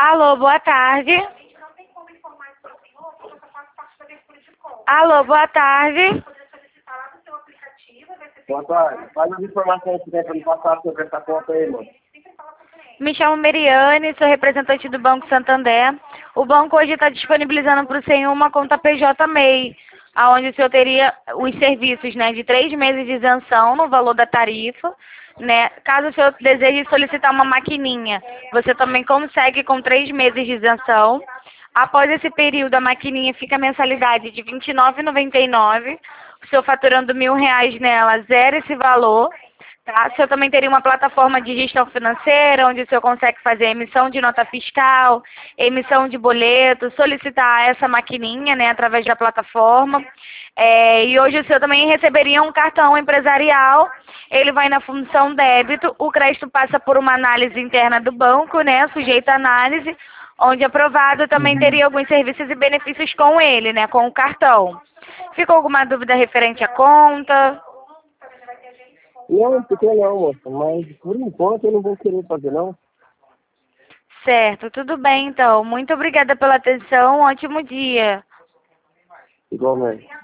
Alô, boa tarde. Alô, boa tarde. Boa tarde. Faz as informações que tem para me passar sobre essa conta aí, mano. Me chamo Meriane, sou representante do Banco Santander. O banco hoje está disponibilizando para o senhor uma conta PJ MEI, onde o senhor teria os serviços, né, de 3 meses de isenção no valor da tarifa, né? Caso o senhor deseje solicitar uma maquininha, você também consegue com 3 meses de isenção. Após esse período, a maquininha fica a mensalidade de R$ 29,99. O senhor faturando R$ 1.000 nela, zera esse valor. Tá? O senhor também teria uma plataforma de gestão financeira, onde o senhor consegue fazer emissão de nota fiscal, emissão de boleto, solicitar essa maquininha, né, através da plataforma. E hoje o senhor também receberia um cartão empresarial, ele vai na função débito, o crédito passa por uma análise interna do banco, né, sujeito à análise, onde aprovado também teria alguns serviços e benefícios com ele, né, com o cartão. Ficou alguma dúvida referente à conta? Não, porque não, moça. Mas por enquanto eu não vou querer fazer, não. Certo, tudo bem então. Muito obrigada pela atenção, um ótimo dia. Igualmente.